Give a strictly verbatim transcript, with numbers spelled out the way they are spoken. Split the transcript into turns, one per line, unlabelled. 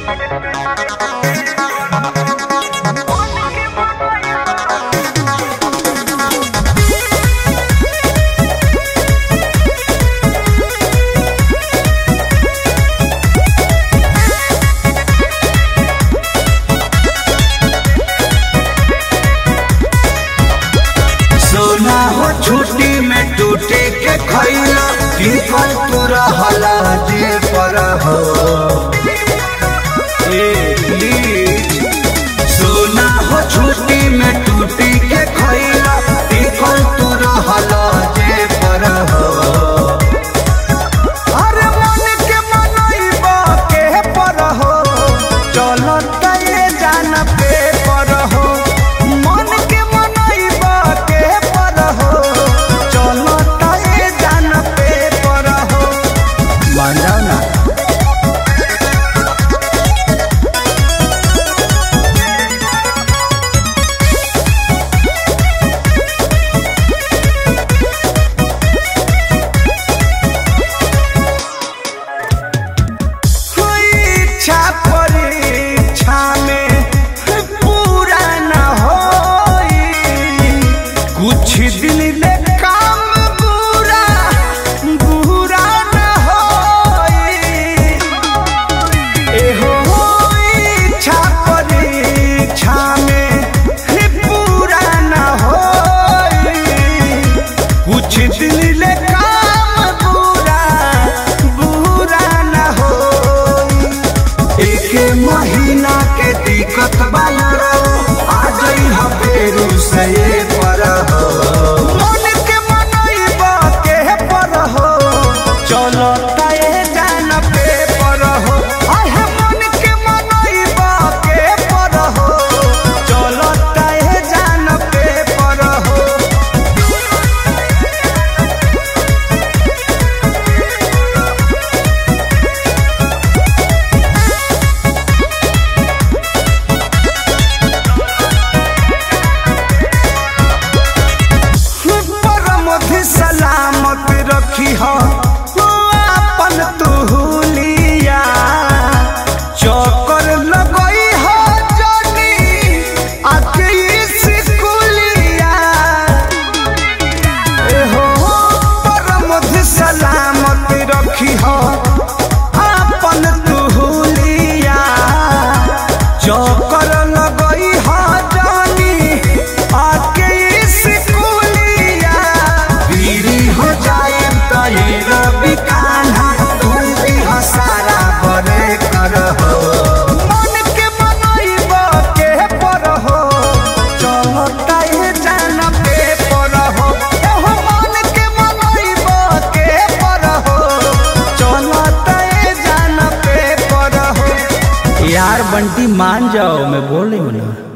छुट्टी में टूटे के खैला टिकल तू रहला जे पर हो सोना हो छुट्टी में टूटी के खैला टिकल तू रहला जे पर हो अरे मन के मनइबा के पर हो चलत ये जान पे पर हो मन के मनइबा के पर हो कुछ दिन ले काम बुरा बुरा न होई एहो इच्छा परीक्षा में पूरा न होई कुछ दिन ले काम बुरा बुरा न होई एक महीना के दिक्कत बायरो आ गई ह फेरू से पर मन के मनइबा के पर हो चलता ये जान पे पर हो आहे मन के मनइबा के पर हो चलता ये जान पे पर हो सलामत रखी हो अपन तुलिया चक्कर लगई हो जनी आके स्कूलिया हो परमध सलामत रखी हो अपन तुलिया चक्कर लगई हो जनी आके यार बंटी मान जाओ मैं बोल रही हूँ ना।